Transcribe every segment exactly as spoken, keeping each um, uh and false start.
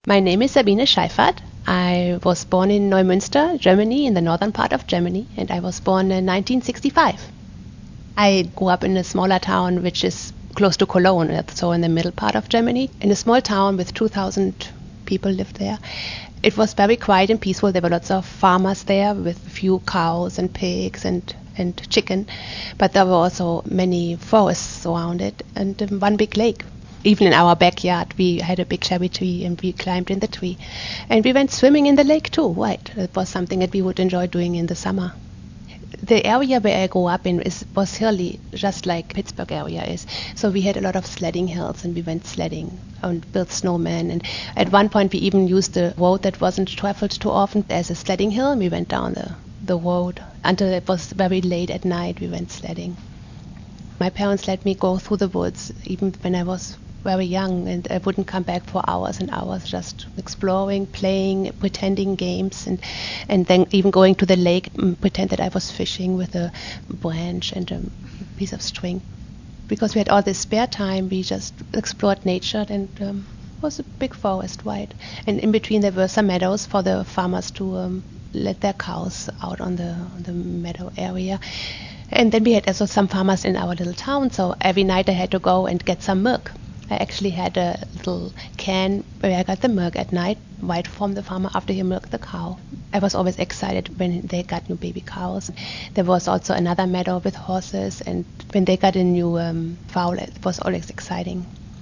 My name is Sabine Scheifert. I was born in Neumünster, Germany, in the northern part of Germany, and I was born in nineteen sixty-five. I grew up in a smaller town which is close to Cologne, so in the middle part of Germany, in a small town with two thousand people lived there. It was very quiet and peaceful. There were lots of farmers there with a few cows and pigs and, and chicken, but there were also many forests around it and um, one big lake. Even in our backyard, we had a big cherry tree and we climbed in the tree. And we went swimming in the lake too, right? It was something that we would enjoy doing in the summer. The area where I grew up in is, was hilly, just like Pittsburgh area is. So we had a lot of sledding hills and we went sledding and built snowmen. And at one point we even used the road that wasn't traveled too often as a sledding hill. And we went down the, the road until it was very late at night. We went sledding. My parents let me go through the woods even when I was very young, and I wouldn't come back for hours and hours just exploring, playing, pretending games, and and then even going to the lake, pretend that I was fishing with a branch and a piece of string. Because we had all this spare time, we just explored nature, and um, it was a big forest, right? And in between there were some meadows for the farmers to um, let their cows out on the, on the meadow area. And then we had also some farmers in our little town, so every night I had to go and get some milk. I actually had a little can where I got the milk at night, right from the farmer after he milked the cow. I was always excited when they got new baby cows. There was also another meadow with horses, and when they got a new um, foal, it was always exciting.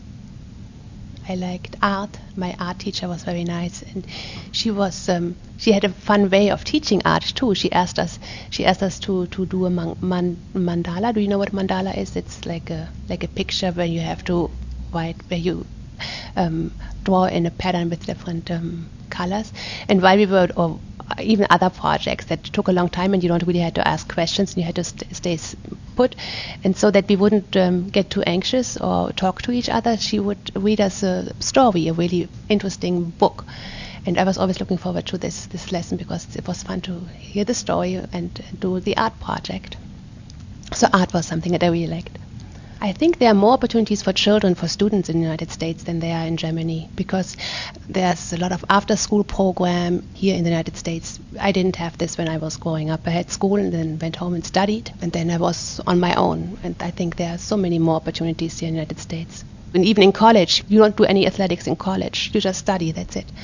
I liked art. My art teacher was very nice, and she was um, she had a fun way of teaching art too. She asked us she asked us to, to do a man, man, mandala. Do you know what mandala is? It's like a like a picture where you have to write, where you um, draw in a pattern with different um, colors. And while we were, or even other projects that took a long time, and you don't really had to ask questions, and you had to st- stay put, and so that we wouldn't um, get too anxious or talk to each other, she would read us a story, a really interesting book. And I was always looking forward to this this lesson because it was fun to hear the story and do the art project. So art was something that I really liked. I think there are more opportunities for children, for students in the United States than there are in Germany, because there's a lot of after-school program here in the United States. I didn't have this when I was growing up. I had school and then went home and studied, and then I was on my own. And I think there are so many more opportunities here in the United States. And even in college, you don't do any athletics in college. You just study, that's it.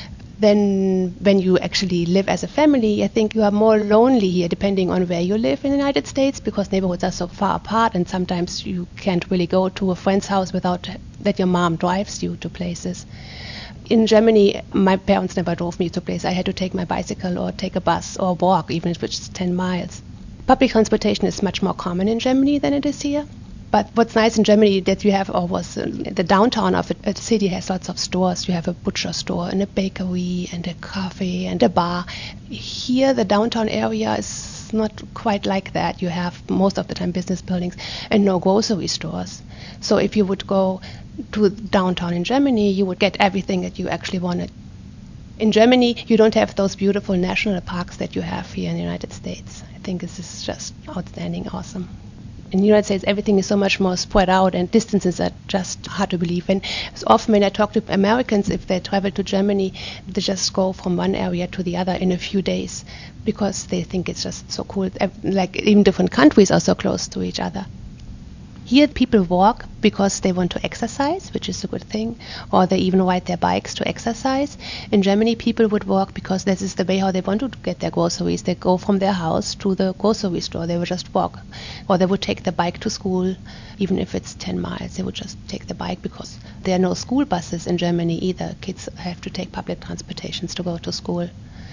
Then when you actually live as a family, I think you are more lonely here depending on where you live in the United States, because neighborhoods are so far apart, and sometimes you can't really go to a friend's house without that your mom drives you to places. In Germany, my parents never drove me to places. I had to take my bicycle or take a bus or walk, even if it's ten miles. Public transportation is much more common in Germany than it is here. But what's nice in Germany that you have, or was uh, the downtown of a, a city has lots of stores. You have a butcher store and a bakery and a cafe and a bar. Here, the downtown area is not quite like that. You have most of the time business buildings and no grocery stores. So if you would go to downtown in Germany, you would get everything that you actually wanted. In Germany, you don't have those beautiful national parks that you have here in the United States. I think this is just outstanding, awesome. In the United States, everything is so much more spread out, and distances are just hard to believe. And so often when I talk to Americans, if they travel to Germany, they just go from one area to the other in a few days because they think it's just so cool. Like even different countries are so close to each other. Here people walk because they want to exercise, which is a good thing, or they even ride their bikes to exercise. In Germany, people would walk because this is the way how they want to get their groceries. They go from their house to the grocery store. They would just walk. Or they would take the bike to school, even if it's ten miles. They would just take the bike because there are no school buses in Germany either. Kids have to take public transportations to go to school.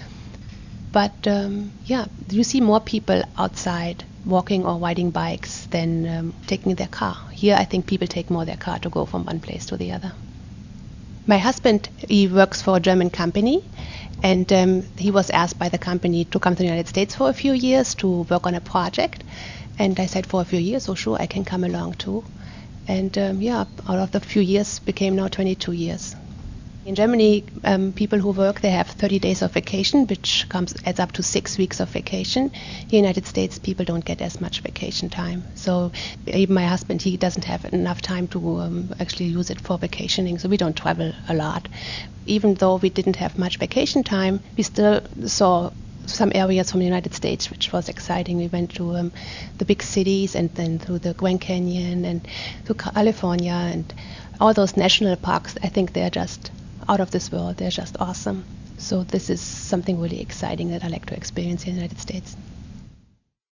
But um, yeah, you see more people outside walking or riding bikes than um, taking their car. Here, I think people take more their car to go from one place to the other. My husband, he works for a German company, and um, he was asked by the company to come to the United States for a few years to work on a project. And I said, for a few years, oh sure, I can come along too. And um, yeah, out of the few years became now twenty-two years. In Germany, um, people who work, they have thirty days of vacation, which comes adds up to six weeks of vacation. Here in the United States, people don't get as much vacation time. So even my husband, he doesn't have enough time to um, actually use it for vacationing, so we don't travel a lot. Even though we didn't have much vacation time, we still saw some areas from the United States, which was exciting. We went to um, the big cities and then through the Grand Canyon and to California and all those national parks. I think they're just out of this world. They're just awesome. So this is something really exciting that I like to experience in the United States.